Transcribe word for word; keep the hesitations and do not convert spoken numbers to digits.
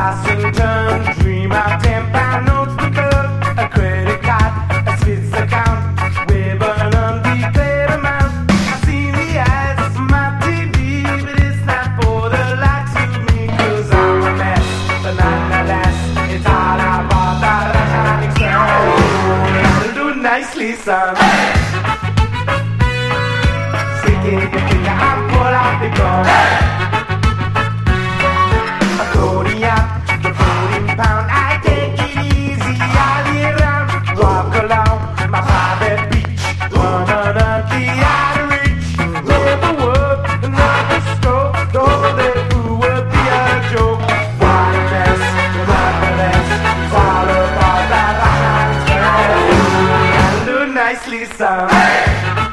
toss and turn, dream of ten pound notes to burn, a credit card, a Swiss account, with an undeclared amount. I see the ads on my T V, but it's not for the likes of me, cause I'm a mess, but nonetheless, it's all about that shining sun. Do nicely, son. Stick in your finger and pull out the gun. I take it easy all year round. Walk along my private beach, permanently out of reach. Never work, never stroke, though they would be a joke. What a mess, nonetheless, it's all about that I shine. Gotta do nicely, son.